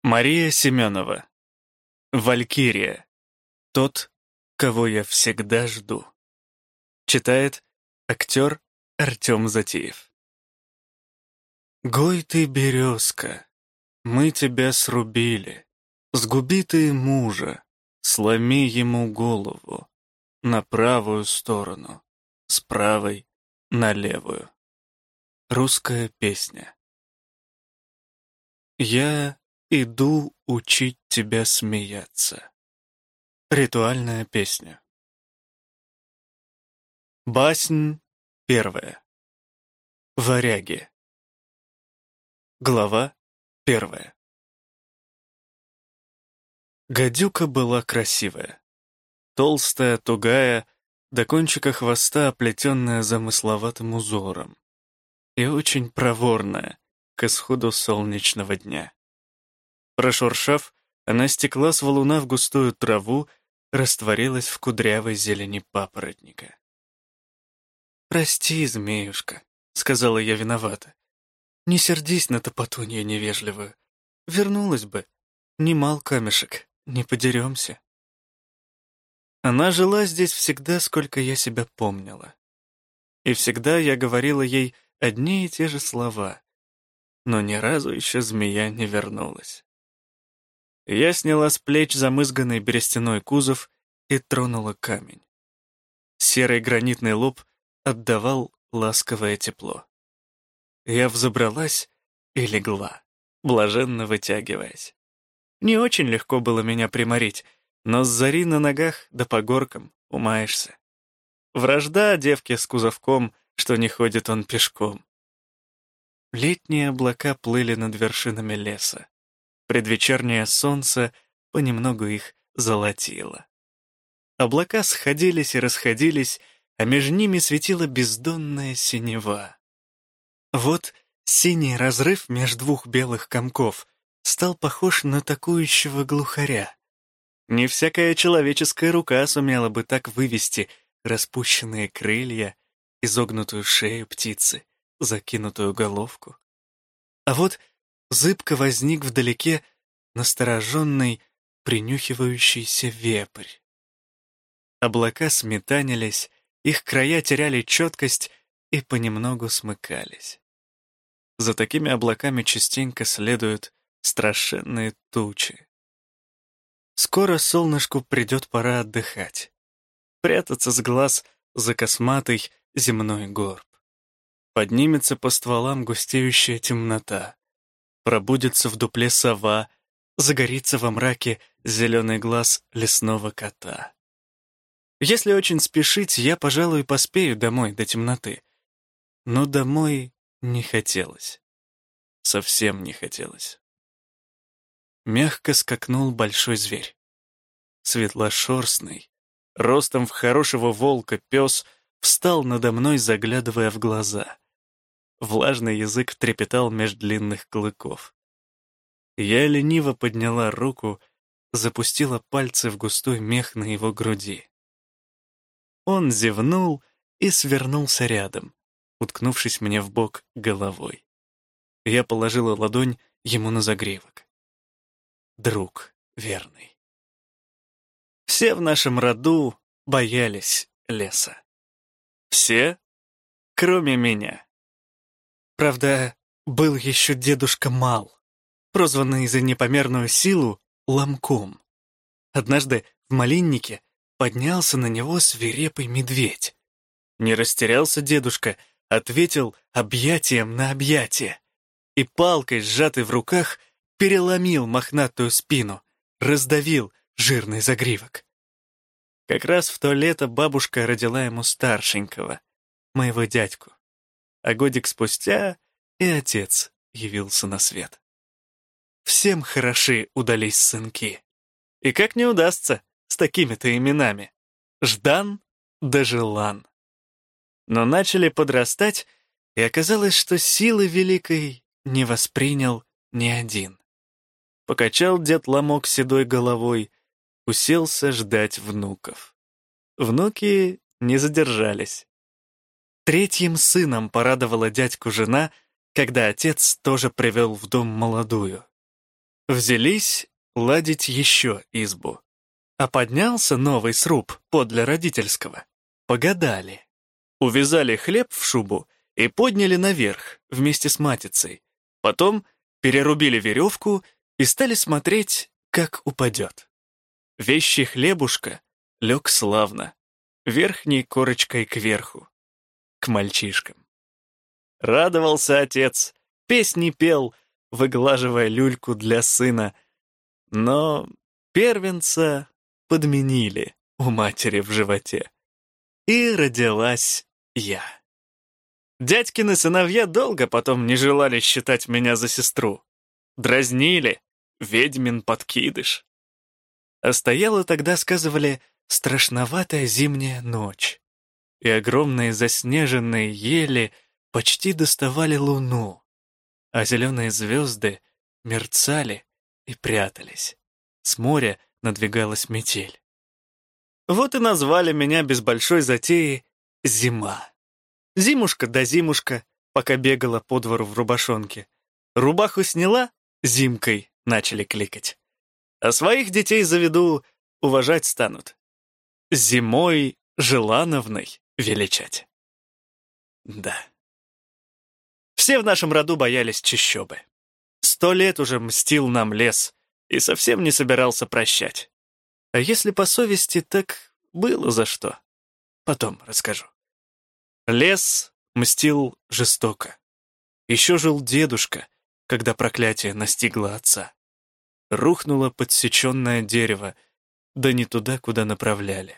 Мария Семенова. Валькирия. Тот, кого я всегда жду. Читает актер Артем Затиев. Гой ты, березка, мы тебя срубили. Сгуби ты мужа, сломи ему голову. На правую сторону, с правой на левую. Русская песня. Я иду учить тебя смеяться. Ритуальная песня. Баснь первая. Варяги. Глава первая. Гадюка была красивая. Толстая, тугая, до кончика хвоста оплетенная замысловатым узором. И очень проворная к исходу солнечного дня. Прошуршав, она стекла с валуна в густую траву, растворилась в кудрявой зелени папоротника. «Прости, змеюшка», — сказала я виновата. «Не сердись на топотунью невежливую. Вернулась бы. Немал камешек, не подеремся». Она жила здесь всегда, сколько я себя помнила. И всегда я говорила ей одни и те же слова, но ни разу еще змея не вернулась. Я сняла с плеч замызганный берестяной кузов и тронула камень. Серый гранитный лоб отдавал ласковое тепло. Я взобралась и легла, блаженно вытягиваясь. Не очень легко было меня приморить, но с зари на ногах да по горкам умаешься. Вражда девке с кузовком, что не ходит он пешком. Летние облака плыли над вершинами леса. Предвечернее солнце понемногу их золотило. Облака сходились и расходились, а между ними светила бездонная синева. Вот синий разрыв меж двух белых комков стал похож на такующего глухаря. Не всякая человеческая рука сумела бы так вывести распущенные крылья, изогнутую шею птицы, закинутую головку. А вот зыбко возник вдалеке настороженный, принюхивающийся вепрь. Облака сметанились, их края теряли четкость и понемногу смыкались. За такими облаками частенько следуют страшенные тучи. Скоро солнышку придет пора отдыхать, прятаться с глаз за косматый земной горб. Поднимется по стволам густеющая темнота, пробудется в дупле сова, загорится во мраке зеленый глаз лесного кота. Если очень спешить, я, пожалуй, поспею домой до темноты. Но домой не хотелось. Совсем не хотелось. Мягко скакнул большой зверь. Светлошерстный, ростом в хорошего волка пес встал надо мной, заглядывая в глаза. Влажный язык трепетал меж длинных клыков. Я лениво подняла руку, запустила пальцы в густой мех на его груди. Он зевнул и свернулся рядом, уткнувшись мне в бок головой. Я положила ладонь ему на загривок. Друг верный. Все в нашем роду боялись леса. Все, кроме меня. Правда, был еще дедушка Мал, прозванный за непомерную силу Ломком. Однажды в малиннике поднялся на него свирепый медведь. Не растерялся дедушка, ответил объятием на объятие. И палкой, сжатой в руках, переломил мохнатую спину, раздавил жирный загривок. Как раз в то лето бабушка родила ему старшенького, моего дядьку. А годик спустя и отец явился на свет. Всем хороши удались сынки. И как не удастся с такими-то именами? Ждан да Желан. Но начали подрастать, и оказалось, что силы великой не воспринял ни один. Покачал дед Ломок седой головой, уселся ждать внуков. Внуки не задержались. Третьим сыном порадовала дядьку жена, когда отец тоже привел в дом молодую. Взялись ладить еще избу. А поднялся новый сруб подле родительского. Погадали. Увязали хлеб в шубу и подняли наверх вместе с матицей. Потом перерубили веревку и стали смотреть, как упадет. Вещий хлебушка лег славно, верхней корочкой кверху, к мальчишкам. Радовался отец, песни пел, выглаживая люльку для сына, но первенца подменили у матери в животе. И родилась я. Дядькины сыновья долго потом не желали считать меня за сестру. Дразнили, ведьмин подкидыш. А стояла тогда, сказывали, страшноватая зимняя ночь, и огромные заснеженные ели почти доставали луну, а зеленые звезды мерцали и прятались. С моря надвигалась метель. Вот и назвали меня без большой затеи «Зима». Зимушка да зимушка, пока бегала по двору в рубашонке. Рубаху сняла, зимкой начали кликать. А своих детей заведу, уважать станут. Зимой Желановной величать. Да. Все в нашем роду боялись чащобы. 100 лет уже мстил нам лес и совсем не собирался прощать. А если по совести, так было за что. Потом расскажу. Лес мстил жестоко. Еще жил дедушка, когда проклятие настигло отца. Рухнуло подсеченное дерево, да не туда, куда направляли.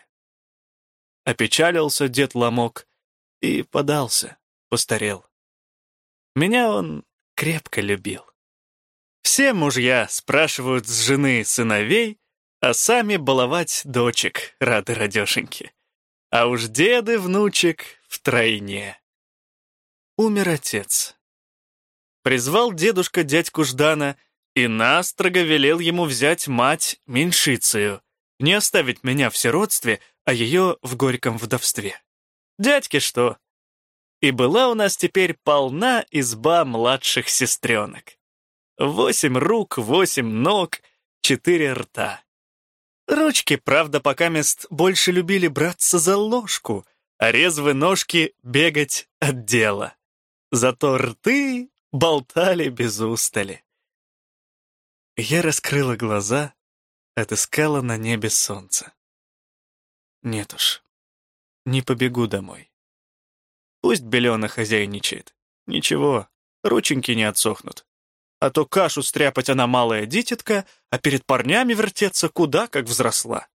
Опечалился дед Ломок и подался, постарел. Меня он крепко любил. Все мужья спрашивают с жены сыновей, а сами баловать дочек рады радешеньки. А уж деды внучек втройне. Умер отец. Призвал дедушка дядьку Ждана и настрого велел ему взять мать Меньшицею, не оставить меня в сиротстве, а ее в горьком вдовстве. Дядьке что? И была у нас теперь полна изба младших сестренок. 8 рук, 8 ног, 4 рта. Ручки, правда, покамест больше любили браться за ложку, а резвые ножки бегать от дела. Зато рты болтали без устали. Я раскрыла глаза, отыскала на небе солнце. Нет уж, не побегу домой. Пусть Белена хозяйничает. Ничего, рученьки не отсохнут. А то кашу стряпать она малая дитятка, а перед парнями вертеться куда как взросла.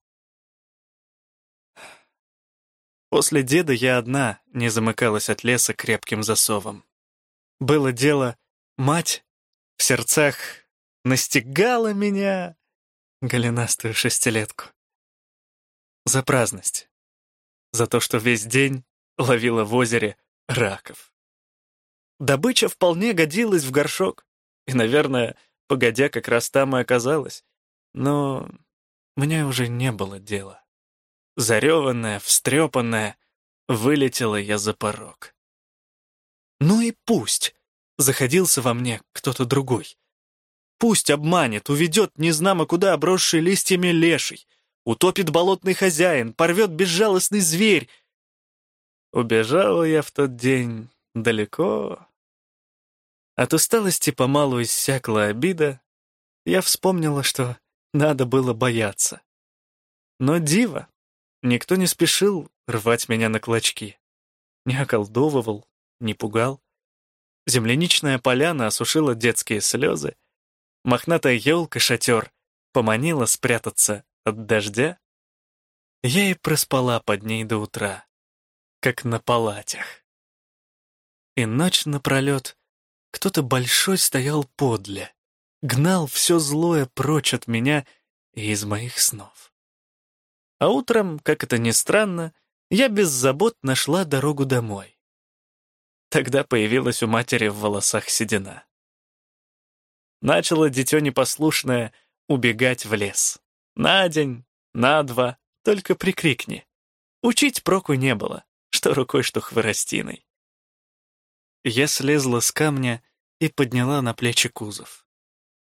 После деда я одна не замыкалась от леса крепким засовом. Было дело, мать в сердцах настигала меня, голенастую шестилетку. За праздность, за то, что весь день ловила в озере раков. Добыча вполне годилась в горшок, и, наверное, погодя, как раз там и оказалась. Но мне уже не было дела. Зареванная, встрепанная, вылетела я за порог. Ну и пусть заходился во мне кто-то другой. Пусть обманет, уведет незнамо куда обросший листьями леший, утопит болотный хозяин, порвет безжалостный зверь. Убежала я в тот день далеко. От усталости помалу иссякла обида. Я вспомнила, что надо было бояться. Но диво, никто не спешил рвать меня на клочки. Не околдовывал, не пугал. Земляничная поляна осушила детские слезы. Мохнатая елка-шатер поманила спрятаться от дождя. Я и проспала под ней до утра, как на палатях. И ночь напролет кто-то большой стоял подле, гнал все злое прочь от меня и из моих снов. А утром, как это ни странно, я без забот нашла дорогу домой. Тогда появилась у матери в волосах седина. Начало дитё непослушное убегать в лес. На день, на два, только прикрикни. Учить проку не было, что рукой, что хворостиной. Я слезла с камня и подняла на плечи кузов.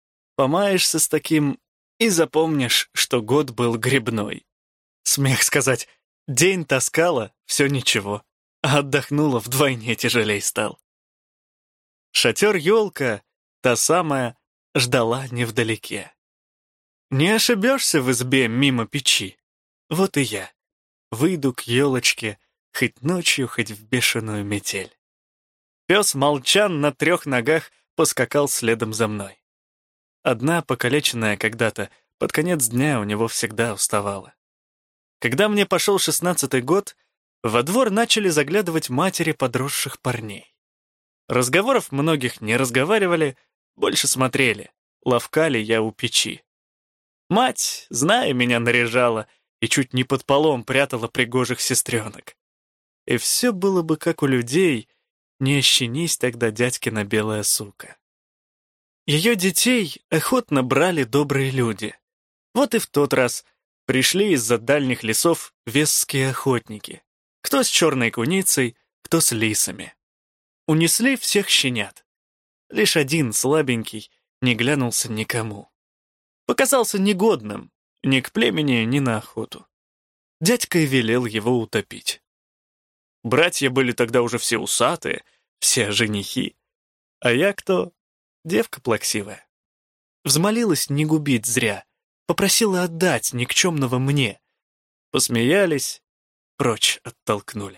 Помаешься с таким и запомнишь, что год был грибной. Смех сказать, день таскала, все ничего, а отдохнула вдвойне тяжелей стал. Шатер-елка, та самая, ждала невдалеке. Не ошибешься в избе мимо печи. Вот и я. Выйду к елочке, хоть ночью, хоть в бешеную метель. Пес Молчан на 3 ногах поскакал следом за мной. Одна, покалеченная когда-то, под конец дня у него всегда уставала. Когда мне пошел 16-й год, во двор начали заглядывать матери подросших парней. Разговоров многих не разговаривали, больше смотрели, ловка ли я у печи. Мать, зная меня, наряжала и чуть не под полом прятала пригожих сестренок. И все было бы как у людей, не ощенись тогда дядькина белая сука. Ее детей охотно брали добрые люди. Вот и в тот раз пришли из-за дальних лесов весские охотники. Кто с черной куницей, кто с лисами. Унесли всех щенят. Лишь один, слабенький, не глянулся никому. Показался негодным ни к племени, ни на охоту. Дядька и велел его утопить. Братья были тогда уже все усатые, все женихи. А я кто? Девка плаксивая. Взмолилась не губить зря, попросила отдать никчемного мне. Посмеялись, прочь оттолкнули.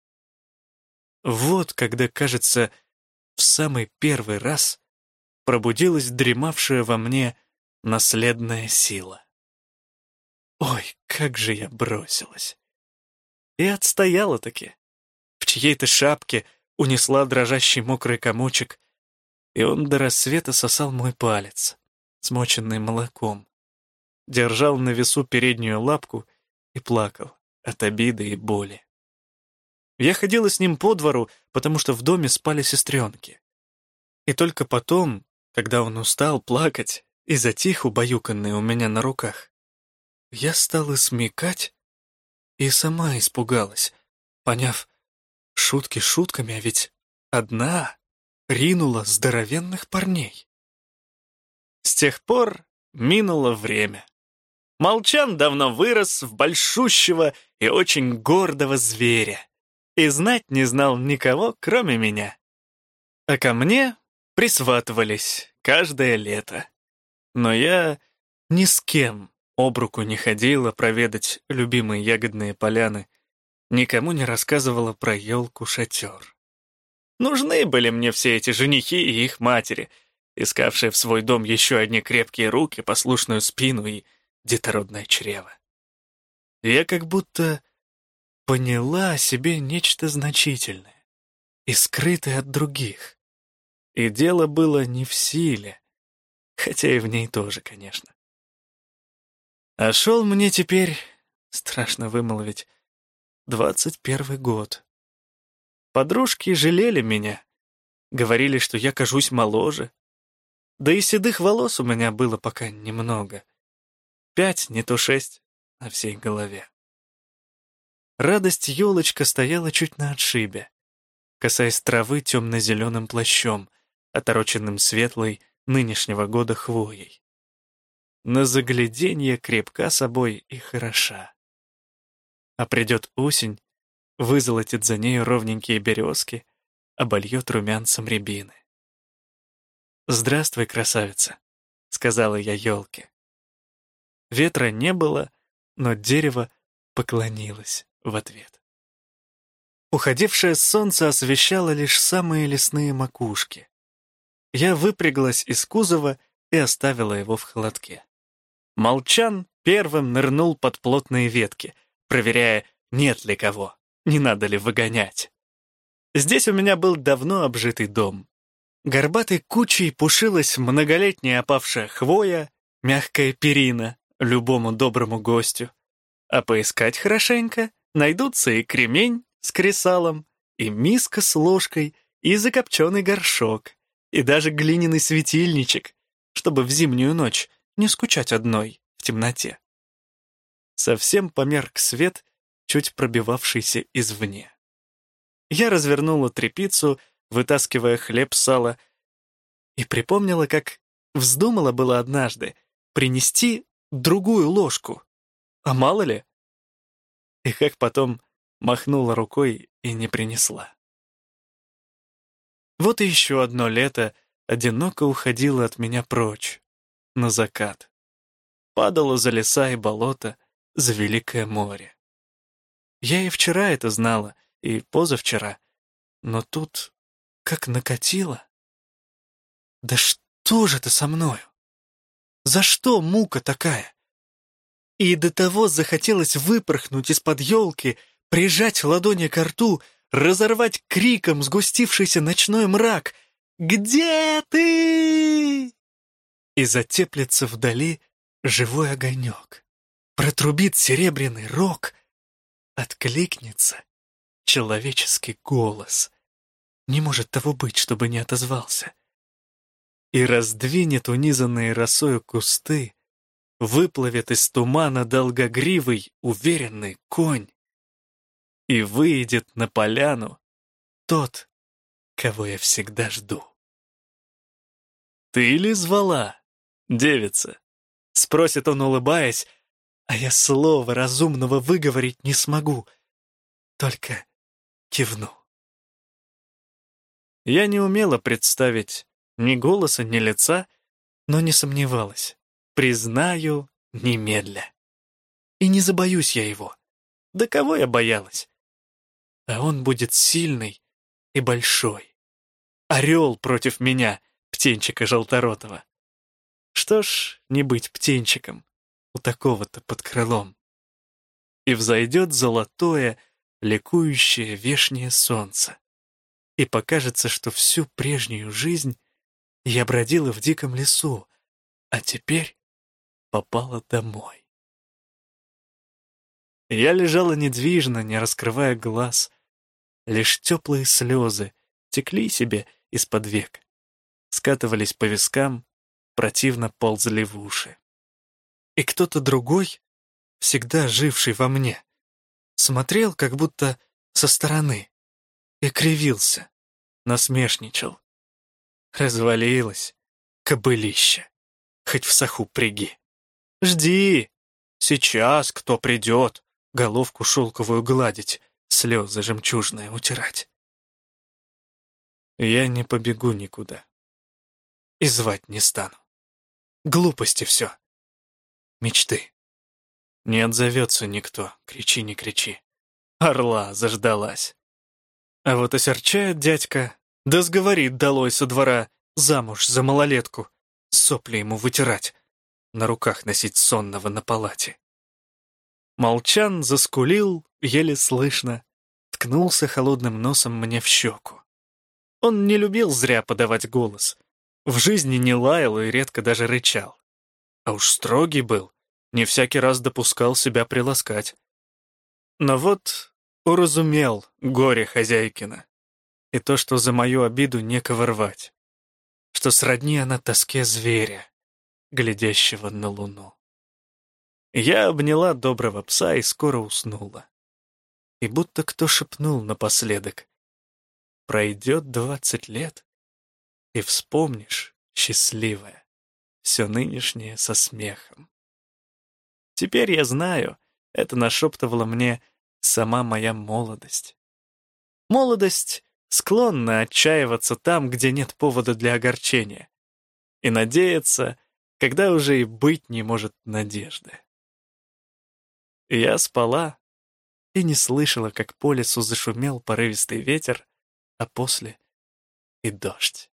Вот когда, кажется, в самый первый раз пробудилась дремавшая во мне наследная сила. Ой, как же я бросилась! И отстояла-таки. В чьей-то шапке унесла дрожащий мокрый комочек, и он до рассвета сосал мой палец, смоченный молоком, держал на весу переднюю лапку и плакал от обиды и боли. Я ходила с ним по двору, потому что в доме спали сестренки. И только потом, когда он устал плакать и затих убаюканный у меня на руках, я стала смекать и сама испугалась, поняв, шутки шутками, а ведь одна ринула здоровенных парней. С тех пор минуло время. Молчан давно вырос в большущего и очень гордого зверя и знать не знал никого, кроме меня. А ко мне присватывались каждое лето. Но я ни с кем об руку не ходила проведать любимые ягодные поляны, никому не рассказывала про елку-шатер. Нужны были мне все эти женихи и их матери, искавшие в свой дом еще одни крепкие руки, послушную спину и детородное чрево. Я как будто поняла о себе нечто значительное и скрытое от других. И дело было не в силе, хотя и в ней тоже, конечно. А шел мне теперь, страшно вымолвить, 21 год. Подружки жалели меня, говорили, что я кажусь моложе. Да и седых волос у меня было пока немного. 5, не то 6 на всей голове. Радость елочка стояла чуть на отшибе, касаясь травы темно-зеленым плащом, отороченным светлой нынешнего года хвоей. На загляденье крепка собой и хороша. А придет осень, вызолотит за нею ровненькие березки, обольет румянцем рябины. «Здравствуй, красавица», — сказала я елке. Ветра не было, но дерево поклонилось в ответ. Уходившее солнце освещало лишь самые лесные макушки. Я выпряглась из кузова и оставила его в холодке. Молчан первым нырнул под плотные ветки, проверяя, нет ли кого, не надо ли выгонять. Здесь у меня был давно обжитый дом. Горбатой кучей пушилась многолетняя опавшая хвоя, мягкая перина любому доброму гостю. А поискать хорошенько найдутся и кремень с кресалом, и миска с ложкой, и закопченный горшок, и даже глиняный светильничек, чтобы в зимнюю ночь не скучать одной в темноте. Совсем померк свет, чуть пробивавшийся извне. Я развернула тряпицу, вытаскивая хлеб, сало, и припомнила, как Вздумала было однажды принести другую ложку. А мало ли? И как потом махнула рукой и не принесла. Вот и еще одно лето одиноко уходило от меня прочь, на закат. Падало за леса и болота, за великое море. Я и вчера это знала, и позавчера, но тут как накатило. Да что же это со мною? За что мука такая? И до того захотелось выпорхнуть из-под елки, прижать ладони ко рту, разорвать криком сгустившийся ночной мрак. «Где ты?» И затеплится вдали живой огонек. Протрубит серебряный рог. Откликнется человеческий голос. Не может того быть, чтобы не отозвался. И раздвинет унизанные росою кусты, выплывет из тумана долгогривый, уверенный конь. И выйдет на поляну тот, кого я всегда жду. «Ты ли звала, девица?» — спросит он, улыбаясь, а я слова разумного выговорить не смогу, только кивну. Я не умела представить ни голоса, ни лица, но не сомневалась. Признаю немедля. И не забоюсь я его. Да кого я боялась? А он будет сильный и большой. Орел против меня, птенчика желторотого. Что ж, не быть птенчиком у такого-то под крылом. И взойдет золотое, ликующее вешнее солнце. И покажется, что всю прежнюю жизнь я бродила в диком лесу, а теперь попала домой. Я лежала недвижно, не раскрывая глаз. Лишь теплые слезы текли себе из-под век, скатывались по вискам, противно ползали в уши. И кто-то другой, всегда живший во мне, смотрел как будто со стороны и кривился, насмешничал. Развалилась, кобылище, хоть в саху пряги. Жди, сейчас кто придет, головку шелковую гладить, слезы жемчужные утирать. Я не побегу никуда и звать не стану. Глупости все, мечты. Не отзовется никто, кричи, не кричи. Орла заждалась. А вот осерчает дядька, да сговорит долой со двора замуж за малолетку, сопли ему вытирать, на руках носить сонного на палате. Молчан заскулил, еле слышно, ткнулся холодным носом мне в щеку. Он не любил зря подавать голос, в жизни не лаял и редко даже рычал. А уж строгий был, не всякий раз допускал себя приласкать. Но вот уразумел горе хозяйкина, и то, что за мою обиду некого рвать, что сродни она тоске зверя, глядящего на луну. Я обняла доброго пса и скоро уснула. И будто кто шепнул напоследок: пройдет 20 лет, и вспомнишь, счастливая, все нынешнее со смехом. Теперь я знаю, это нашептывала мне сама моя молодость. Молодость склонна отчаиваться там, где нет повода для огорчения, и надеяться, когда уже и быть не может надежды. Я спала и не слышала, как по лесу зашумел порывистый ветер, а после и дождь.